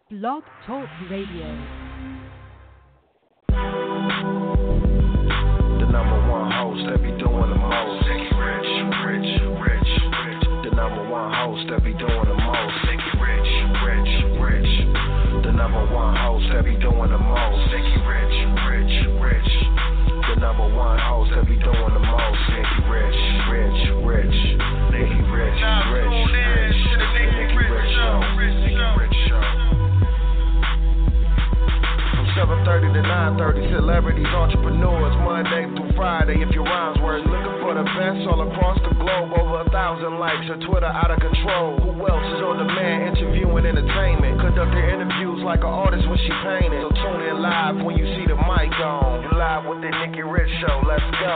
Blog Talk Radio. The number one host that be doing the most. Rich, rich, rich, rich. The number one host that be doing the most. Rich, rich, rich. The number one host that be doing the most. Rich, rich, rich. The number one host that be doing the most. Nikki Rich, rich, rich. Nikki Rich, rich, rich. The Nikki Rich Show. Nikki Rich Show. 7:30 to 9:30, celebrities, entrepreneurs, Monday through Friday. If your rhymes were looking for the best all across the globe, over 1,000 likes, her Twitter out of control. Who else is on demand, interviewing entertainment? Conduct their interviews like an artist when she painted. So tune in live when you see the mic on. You live with the Nikki Rich Show. Let's go.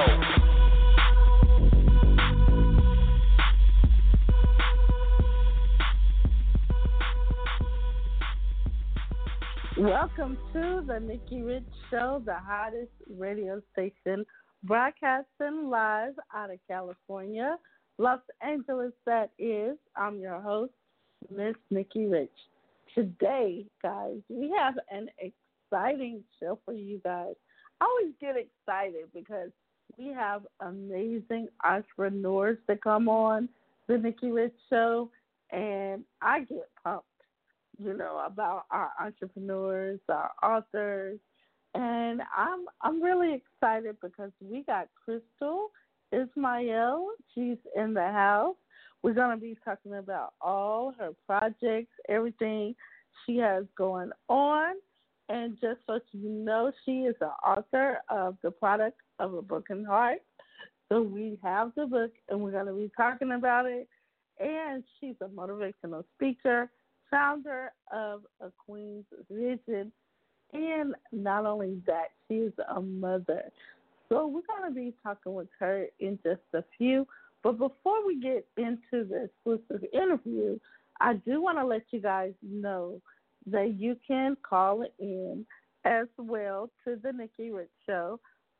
Welcome to the Nikki Rich Show, the hottest radio station, broadcasting live out of California, Los Angeles, that is. I'm your host, Miss Nikki Rich. Today, guys, we have an exciting show for you guys. I always get excited because we have amazing entrepreneurs that come on the Nikki Rich Show, and I get pumped, about our entrepreneurs, our authors, and I'm really excited because we got Crystal Ismail. She's in the house. We're going to be talking about all her projects, everything she has going on, and just so you know, she is the author of The Product of a Broken Heart. So we have the book, and we're going to be talking about it, and she's a motivational speaker, founder of A Queen's Vision, and not only that, she is a mother. So we're going to be talking with her in just a few. But before we get into the exclusive interview, I do want to let you guys know that you can call in as well to the Nikki Rich Show,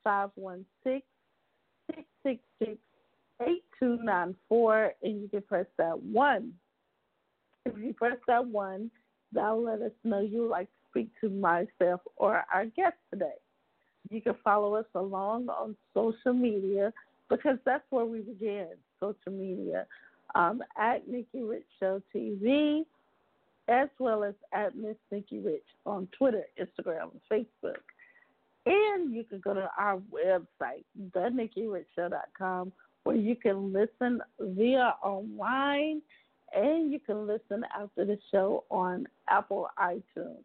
516-666-8294, and you can press that 1. If you press that 1, that'll let us know you would like to speak to myself or our guest today. You can follow us along on social media because that's where we begin, social media, at Nikki Rich Show TV, as well as at Miss Nikki Rich on Twitter, Instagram, and Facebook. And you can go to our website, thenikkirichshow.com, where you can listen via online, and you can listen after the show on Apple iTunes.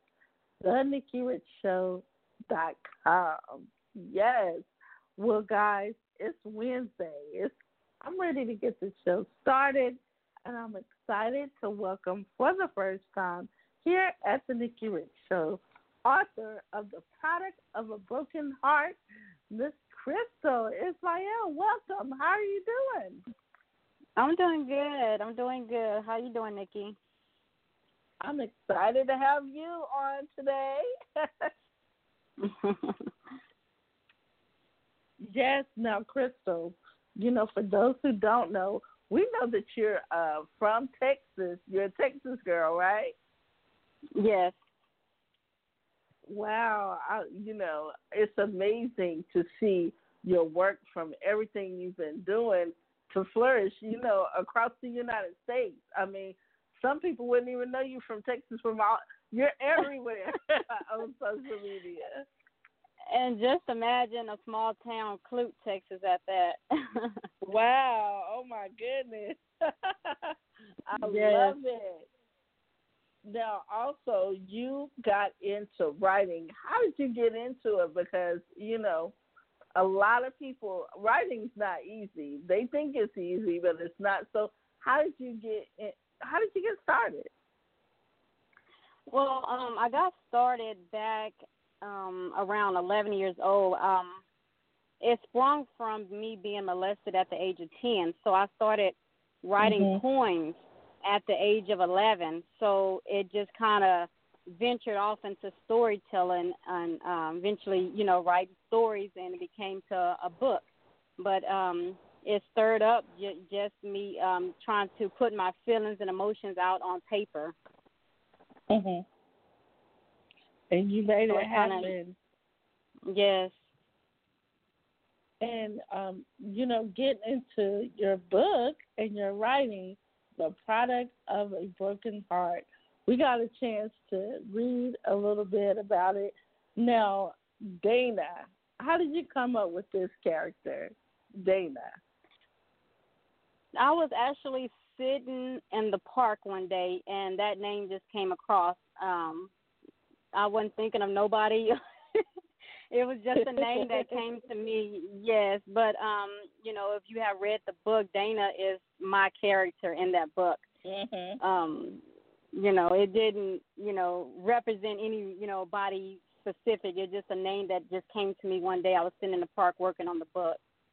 TheNikkiRichShow.com. Yes. Well, guys, it's Wednesday. I'm ready to get the show started, and I'm excited to welcome for the first time here at the Nikki Rich Show, author of The Product of a Broken Heart, Miss Crystal Ismail. Welcome. How are you doing? I'm doing good. How you doing, Nikki? I'm excited to have you on today. Yes. Now, Crystal, for those who don't know, we know that you're from Texas. You're a Texas girl, right? Yes. Wow. It's amazing to see your work from everything you've been doing to flourish, across the United States. I mean, some people wouldn't even know you from Texas. You're everywhere on social media. And just imagine a small town, Clute, Texas, at that. Wow! Oh my goodness! I love it. Now, also, you got into writing. How did you get into it? Because a lot of people, writing's not easy. They think it's easy, but it's not. So how did you get started? Well, I got started back around 11 years old. It sprung from me being molested at the age of 10. So I started writing poems at the age of 11. So it just kind of ventured off into storytelling and eventually, writing stories, and it became to a book. But it stirred up just me trying to put my feelings and emotions out on paper. And you made So it happen. Yes. And, getting into your book and your writing, The Product of a Broken Heart, we got a chance to read a little bit about it. Now, Dana, how did you come up with this character, Dana? I was actually sitting in the park one day, and that name just came across. I wasn't thinking of nobody. It was just a name that came to me, yes. But, if you have read the book, Dana is my character in that book. Mm-hmm. It didn't, represent any, body specific. It's just a name that just came to me one day. I was sitting in the park working on the book.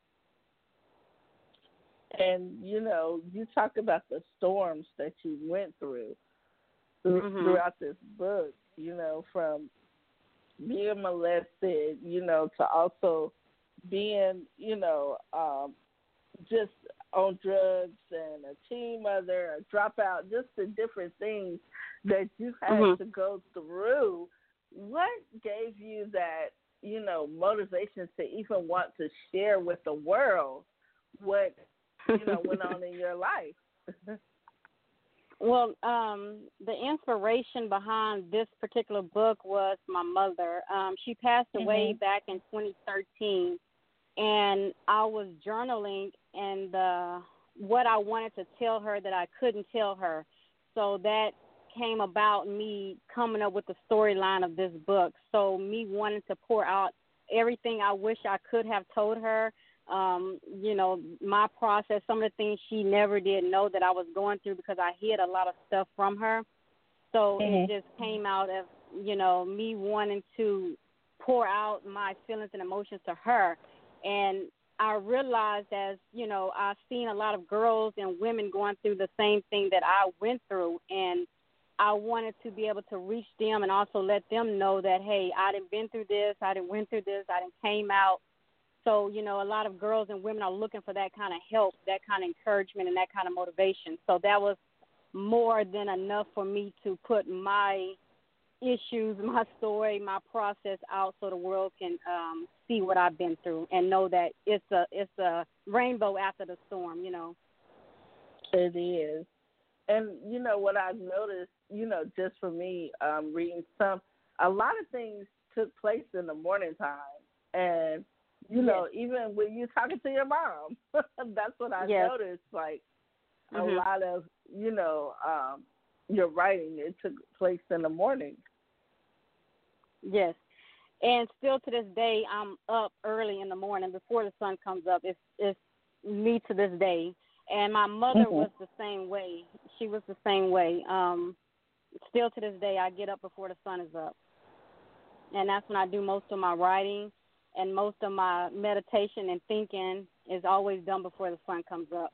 And, you talk about the storms that you went through throughout this book, from being molested, to also being, just on drugs and a teen mother, a dropout, just the different things that you had to go through. What gave you that, motivation to even want to share with the world what, went on in your life? Well, the inspiration behind this particular book was my mother. She passed away back in 2013, and I was journaling and what I wanted to tell her that I couldn't tell her. So that came about me coming up with the storyline of this book. So me wanting to pour out everything I wish I could have told her. My process, some of the things she never did know that I was going through because I hid a lot of stuff from her. So it just came out of, me wanting to pour out my feelings and emotions to her. And I realized as, I've seen a lot of girls and women going through the same thing that I went through. And I wanted to be able to reach them and also let them know that, hey, I done been through this, I done went through this, I done came out. So, a lot of girls and women are looking for that kind of help, that kind of encouragement, and that kind of motivation. So that was more than enough for me to put my issues, my story, my process out so the world can see what I've been through and know that it's a rainbow after the storm, It is. And, what I've noticed, just for me, reading a lot of things took place in the morning time. And, even when you're talking to your mom, that's what I noticed. Like a lot of, your writing, it took place in the morning. Yes. And still to this day, I'm up early in the morning before the sun comes up. It's me to this day. And my mother was the same way. She was the same way. Still to this day, I get up before the sun is up. And that's when I do most of my writing. And most of my meditation and thinking is always done before the sun comes up.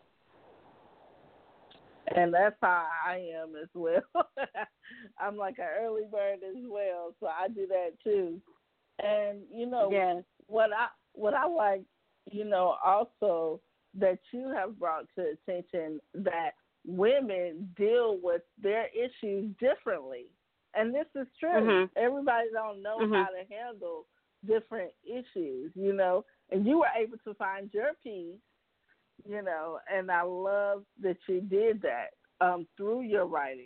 And that's how I am as well. I'm like an early bird as well, so I do that too. And what I like, also that you have brought to attention that women deal with their issues differently, and this is true. Everybody don't know how to handle different issues, and you were able to find your peace, and I love that you did that through your writing.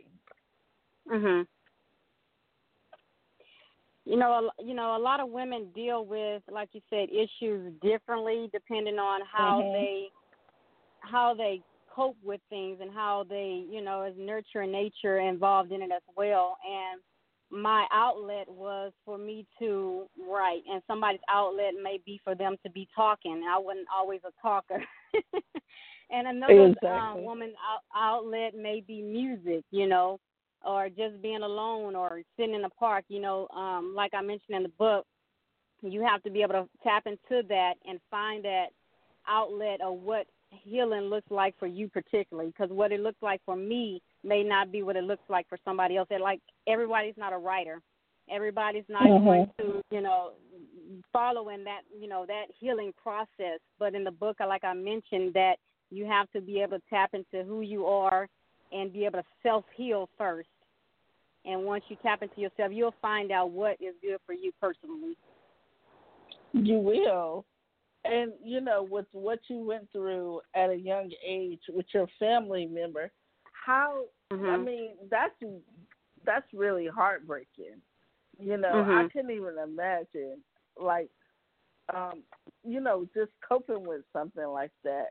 A lot of women deal with, like you said, issues differently depending on how they cope with things and how they, is nurture and nature involved in it as well. And my outlet was for me to write, and somebody's outlet may be for them to be talking. I wasn't always a talker. And another woman's outlet may be music, or just being alone or sitting in the park. Like I mentioned in the book, you have to be able to tap into that and find that outlet of what healing looks like for you particularly, because what it looks like for me may not be what it looks like for somebody else. Like, everybody's not a writer. Everybody's not going to, follow in that, that healing process. But in the book, like I mentioned, that you have to be able to tap into who you are and be able to self-heal first. And once you tap into yourself, you'll find out what is good for you personally. You will. And, you know, with what you went through at a young age with your family member, how, I mean, that's really heartbreaking. You know, I couldn't even imagine, like, you know, just coping with something like that.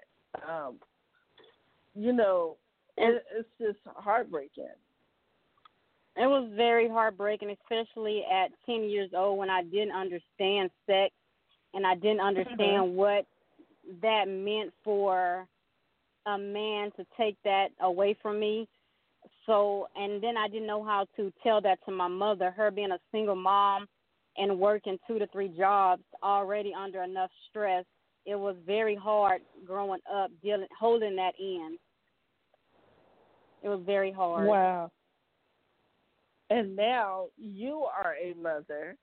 You know, it's just heartbreaking. It was very heartbreaking, especially at 10 years old when I didn't understand sex and I didn't understand what that meant for a man to take that away from me. So, and then I didn't know how to tell that to my mother, her being a single mom and working 2 to 3 jobs, already under enough stress. It was very hard growing up, holding that in. It was very hard. Wow. And now you are a mother.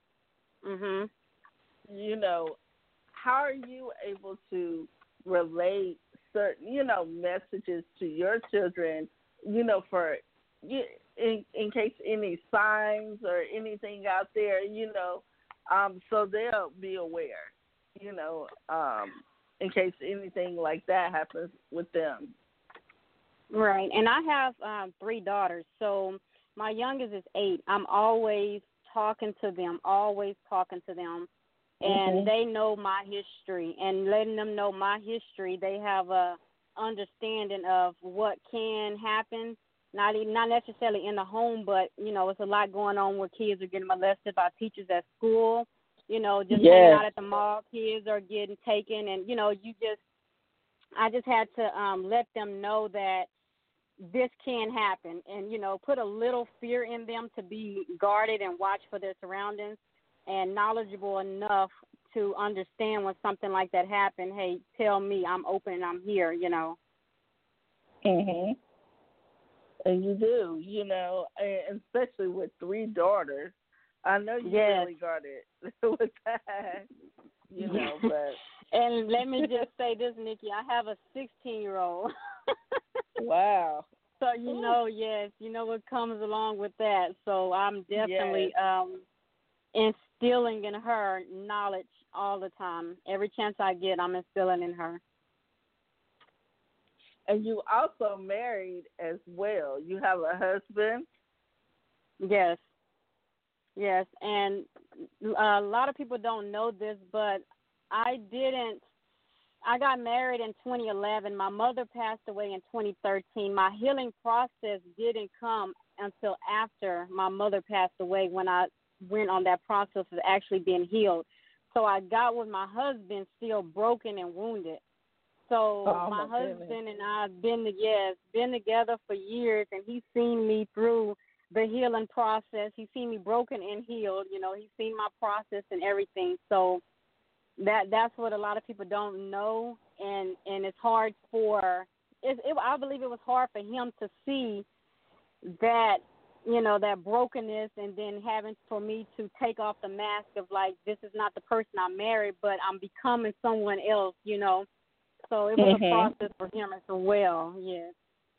You know, how are you able to relate certain, you know, messages to your children, you know, for in case any signs or anything out there, you know, so they'll be aware, you know, in case anything like that happens with them. Right. And I have 3 daughters, so my youngest is 8. I'm always talking to them, and they know my history, and letting them know my history, they have a understanding of what can happen, not necessarily in the home, but, you know, it's a lot going on where kids are getting molested by teachers at school, you know, just hanging out at the mall, kids are getting taken, and, you know, I just had to let them know that this can happen and, you know, put a little fear in them to be guarded and watch for their surroundings and knowledgeable enough to understand when something like that happened. Hey, tell me, I'm open and I'm here, you know. And you do, you know, and especially with 3 daughters. I know you really guarded with that, you know, but. And let me just say this, Nikki, I have a 16-year-old. Wow. So, you know, you know what comes along with that. So I'm definitely instilling in her knowledge all the time. Every chance I get, I'm instilling in her. And you also married as well. You have a husband? Yes. And a lot of people don't know this, but I got married in 2011. My mother passed away in 2013. My healing process didn't come until after my mother passed away, when I went on that process of actually being healed. So I got with my husband still broken and wounded. So my husband and I have been together for years, and he's seen me through the healing process. He's seen me broken and healed. You know, he's seen my process and everything. So that's what a lot of people don't know, and it's hard I believe it was hard for him to see that, you know, that brokenness, and then having for me to take off the mask of, like, this is not the person I married, but I'm becoming someone else, you know. So it was a process for him as well, yes.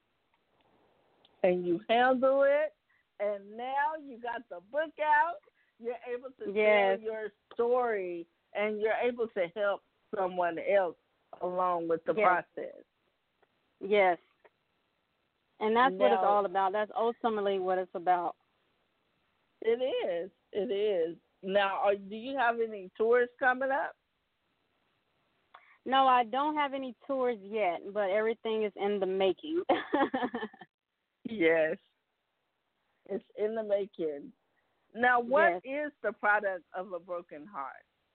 And you handle it, and now you got the book out. You're able to tell your story, and you're able to help someone else along with the process. Yes. And that's what it's all about. That's ultimately what it's about. It is. Now, do you have any tours coming up? No, I don't have any tours yet, but everything is in the making. Yes. It's in the making. Now, what is the product of a broken heart?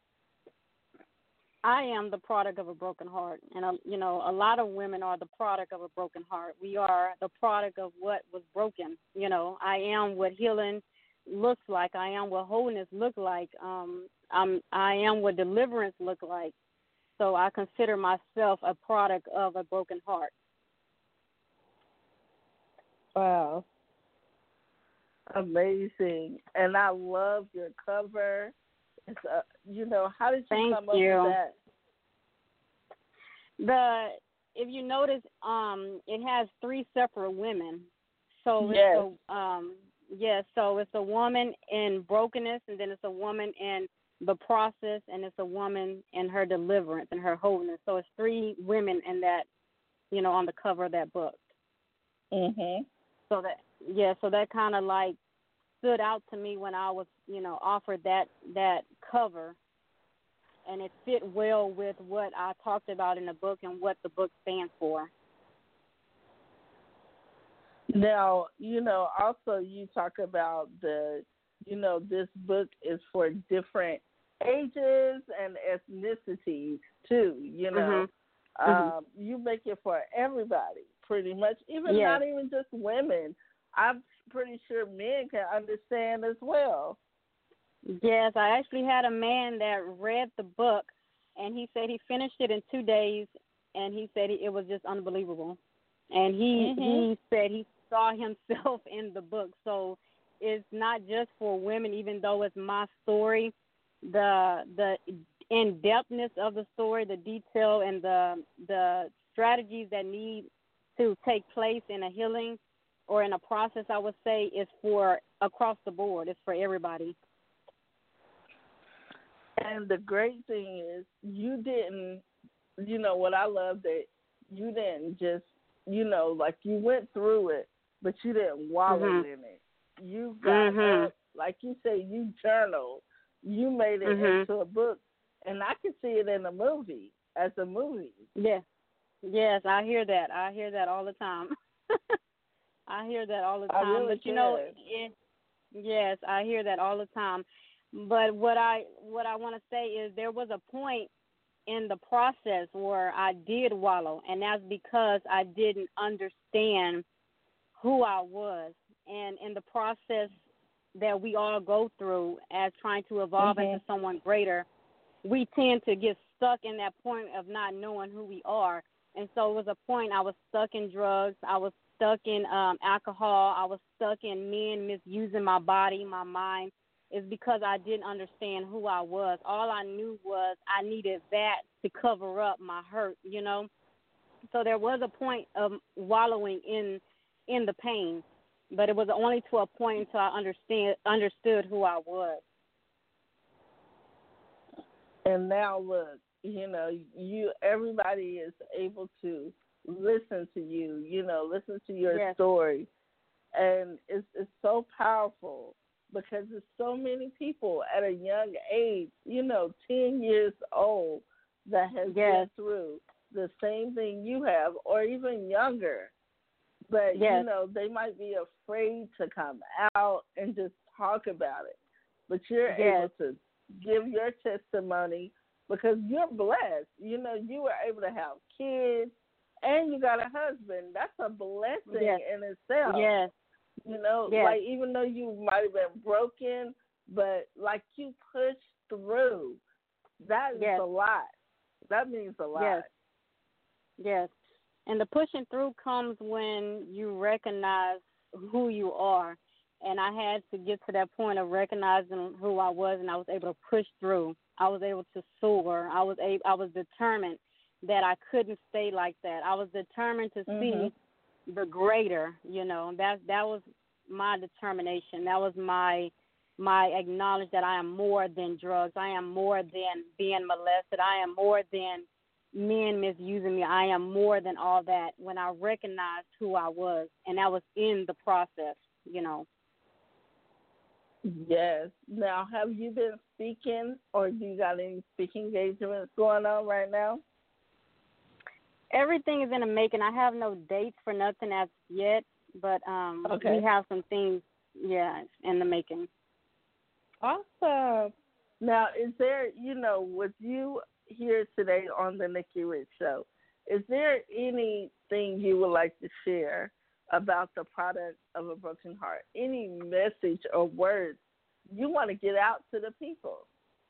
I am the product of a broken heart, and you know, a lot of women are the product of a broken heart. We are the product of what was broken. You know, I am what healing looks like. I am what wholeness looks like. I am what deliverance looks like. So I consider myself a product of a broken heart. Wow. Amazing. And I love your cover. It's you know, how did you come up with that? If you notice, it has 3 separate women. So So it's a woman in brokenness, and then it's a woman in the process, and it's a woman in her deliverance and her wholeness. So it's three women in that, on the cover of that book. Mhm. So that kind of like stood out to me when I was, offered that cover, and it fit well with what I talked about in the book and what the book stands for. Now, also you talk about this book is for different ages and ethnicities too, You make it for everybody, pretty much, not even just women. I'm pretty sure men can understand as well. Yes, I actually had a man that read the book, and he said he finished it in 2 days, and he said it was just unbelievable. And he said he saw himself in the book. So it's not just for women, even though it's my story. The in-depthness of the story, the detail, and the strategies that need to take place in a healing or in a process, I would say, is for across the board. It's for everybody. And the great thing is you didn't, what I love that you didn't just, like you went through it, but you didn't wallow in it. You got up, like you say, you journaled. You made it into a book, and I can see it in a movie, as a movie. Yes, I hear that. I hear that all the time. I hear that all the time. Really but yes, I hear that all the time. But what I want to say is there was a point in the process where I did wallow, and that's because I didn't understand who I was. And in the process that we all go through as trying to evolve into someone greater, we tend to get stuck in that point of not knowing who we are. And so it was a point I was stuck in drugs. I was stuck in alcohol. I was stuck in men misusing my body, my mind. It's because I didn't understand who I was. All I knew was I needed that to cover up my hurt, So there was a point of wallowing in the pain, but it was only to a point until I understood who I was. And now look, everybody is able to listen to you, listen to your story, and it's so powerful. Because there's so many people at a young age, 10 years old, that has been through the same thing you have, or even younger. But, they might be afraid to come out and just talk about it. But you're able to give your testimony because you're blessed. You were able to have kids and you got a husband. That's a blessing in itself. Yes. Like even though you might have been broken, but like you pushed through, that is a lot. That means a lot. Yes. And the pushing through comes when you recognize who you are. And I had to get to that point of recognizing who I was, and I was able to push through. I was able to soar. I was determined that I couldn't stay like that. I was determined to see the greater, that was my determination. That was my acknowledge that I am more than drugs. I am more than being molested. I am more than men misusing me. I am more than all that when I recognized who I was, and that was in the process, Yes. Now, have you been speaking, or do you got any speaking engagements going on right now? Everything is in the making. I have no dates for nothing as yet, but we have some things, in the making. Awesome. Now, is there, with you here today on the Nikki Rich Show, is there anything you would like to share about the product of a broken heart? Any message or words you want to get out to the people?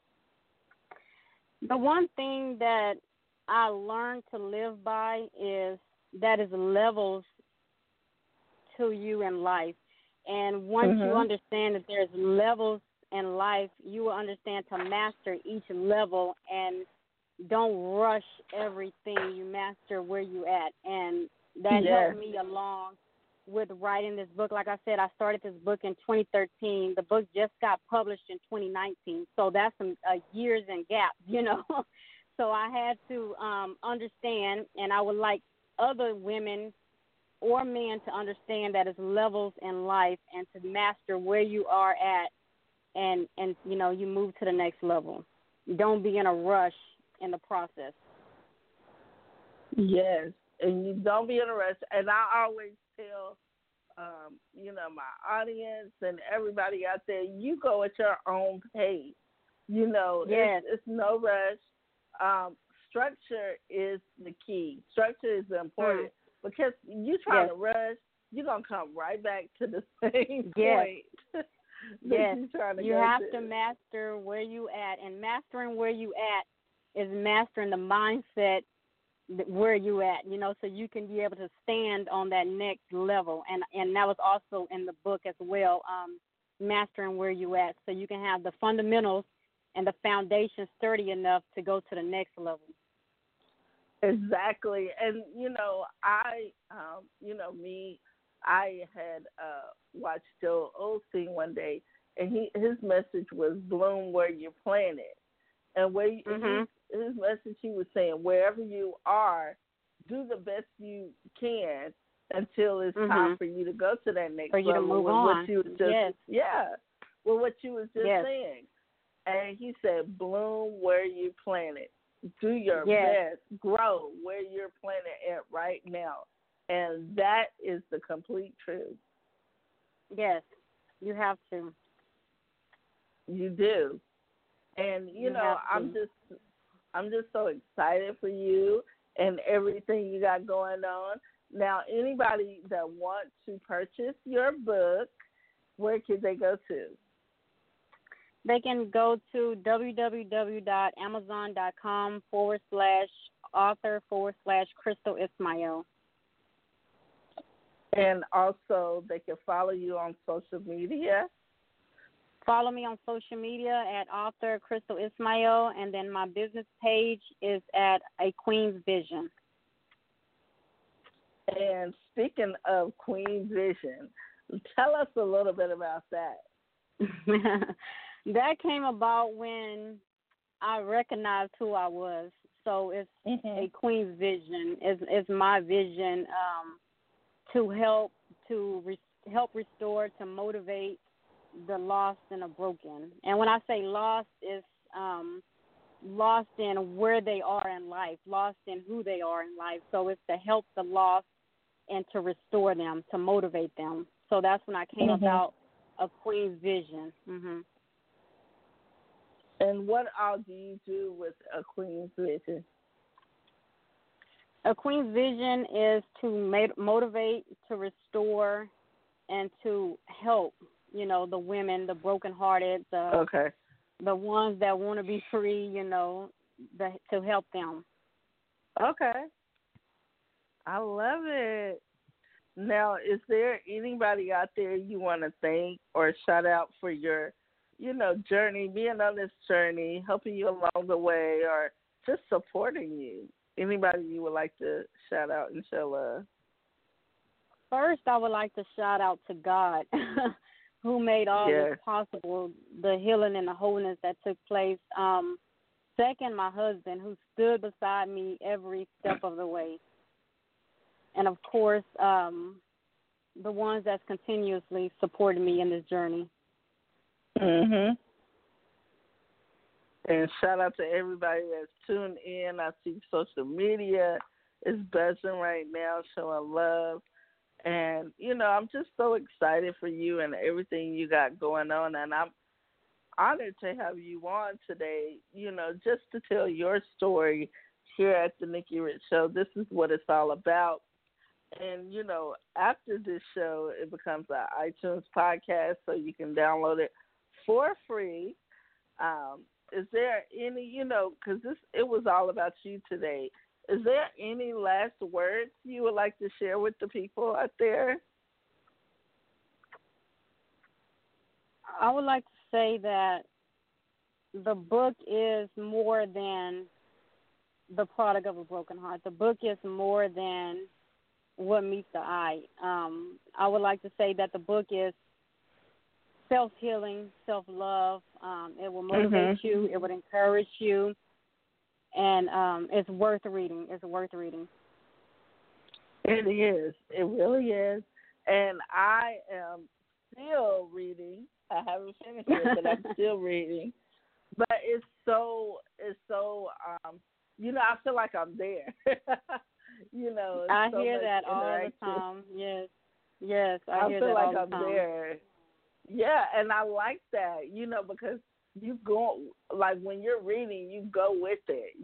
The one thing that I learned to live by is levels to you in life. And once you understand that there's levels in life, you will understand to master each level and don't rush everything. You master where you at. And that helped me along with writing this book. Like I said, I started this book in 2013. The book just got published in 2019, so that's some years and gaps, So I had to understand, and I would like other women or men to understand that it's levels in life, and to master where you are at, and you move to the next level. Don't be in a rush in the process. Yes, and you don't be in a rush. And I always tell, my audience and everybody out there, you go at your own pace. Yes. It's no rush. Structure is the key. Structure is important because you trying to rush, you're going to come right back to the same point. Yes, you have to master where you at, and mastering where you at is mastering the mindset where you at, so you can be able to stand on that next level. And that was also in the book as well, mastering where you at, so you can have the fundamentals and the foundation sturdy enough to go to the next level. Exactly. And, I had watched Joel Osteen one day, and his message was bloom where you're planted. And his message, he was saying, wherever you are, do the best you can until it's time for you to go to that next level. For you to move on. With what you was just saying. And he said, bloom where you planted. Do your best. Grow where you're planted at right now. And that is the complete truth. Yes, you have to. You do. And, I'm just so excited for you and everything you got going on. Now, anybody that wants to purchase your book, where can they go to? They can go to www.amazon.com/author/Crystal Ismail. And also, they can follow you on social media. Follow me on social media at author Crystal Ismail, and then my business page is at A Queen's Vision. And speaking of Queen's Vision, tell us a little bit about that. That came about when I recognized who I was. So it's A Queen's Vision. Is my vision to help restore, to motivate the lost and the broken. And when I say lost, it's lost in where they are in life, lost in who they are in life. So it's to help the lost and to restore them, to motivate them. So that's when I came about A Queen's Vision. And what all do you do with A Queen's Vision? A Queen's Vision is to motivate, to restore, and to help, the women, the brokenhearted, the ones that want to be free, to help them. Okay. I love it. Now, is there anybody out there you want to thank or shout out for your, journey, being on this journey, helping you along the way, or just supporting you? Anybody you would like to shout out and show love? First, I would like to shout out to God, who made all this possible, the healing and the wholeness that took place. Second, my husband, who stood beside me every step of the way. And, of course, the ones that's continuously supporting me in this journey. And shout out to everybody that's tuned in. I see social media is buzzing right now, showing love. And, I'm just so excited for you and everything you got going on. And I'm honored to have you on today, just to tell your story here at the Nikki Rich Show. This is what it's all about. And, after this show, it becomes an iTunes podcast, so you can download it for free. Is there any, because it was all about you today, is there any last words you would like to share with the people out there? I would like to say that the book is more than the product of a broken heart. The book is more than what meets the eye. I would like to say that the book is self-healing, self-love. It will motivate you. It would encourage you. And it's worth reading. It's worth reading. It is. It really is. And I am still reading. I haven't finished it, but I'm still reading. But it's so I feel like I'm there. I so hear that all the time. Yes, I hear that all the time. I feel like I'm there. Yeah, and I like that, because you go, like when you're reading, you go with it.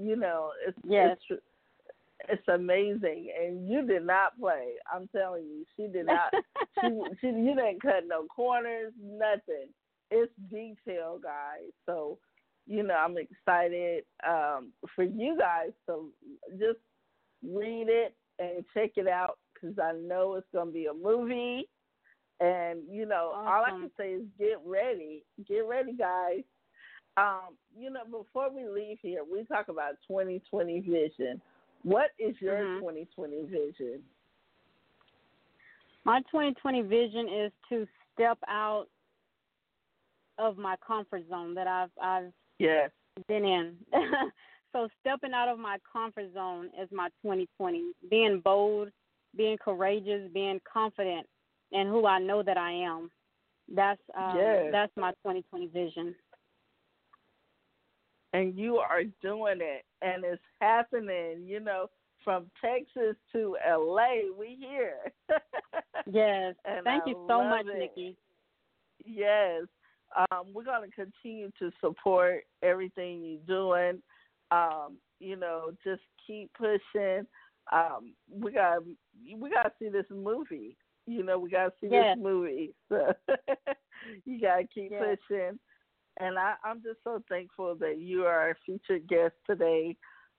It's amazing, and you did not play. I'm telling you, she did not. you didn't cut no corners, nothing. It's detail, guys. So, I'm excited for you guys to just read it and check it out because I know it's going to be a movie. And, awesome. All I can say is get ready. Get ready, guys. Before we leave here, we talk about 2020 vision. What is your 2020 vision? My 2020 vision is to step out of my comfort zone that I've been in. So stepping out of my comfort zone is my 2020. Being bold, being courageous, being confident in who I know that I am. That's my 2020 vision. And you are doing it, and it's happening, from Texas to L.A., we here. Yes. Thank you so much, Nikki. Yes. We're going to continue to support everything you're doing. Just keep pushing. We got to see this movie. We got to see this movie. So you got to keep pushing. And I'm just so thankful that you are our featured guest today.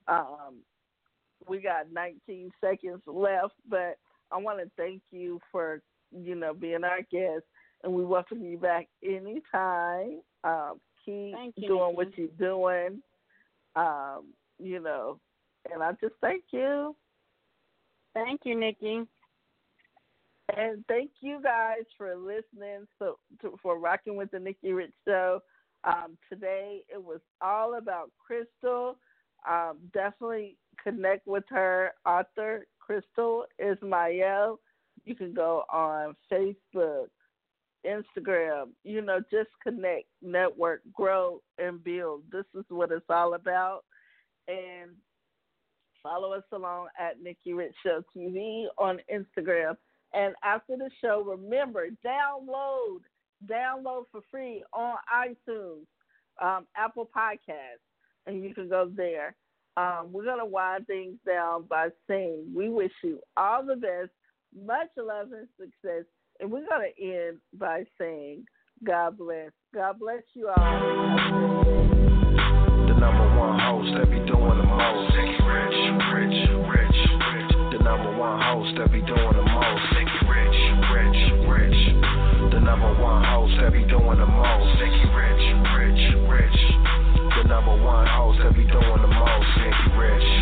We got 19 seconds left, but I want to thank you for, being our guest, and we welcome you back anytime. Keep doing what you're doing, and I just thank you. Thank you, Nikki. And thank you guys for listening, for rocking with the Nikki Rich Show. Today it was all about Crystal. Definitely connect with her, author Crystal Ismael. You can go on Facebook, Instagram, just connect, network, grow, and build. This is what it's all about. And follow us along at Nikki Rich Show TV on Instagram. And after the show, remember, download for free on iTunes, Apple Podcasts, and you can go there. We're going to wind things down by saying we wish you all the best, much love and success, and we're going to end by saying God bless. God bless you all. The number one host that be doing the most. Rich. The number one host that be doing the most. Rich. The number one host that be doing the most. Rich. The number one host that be doing the most. Rich.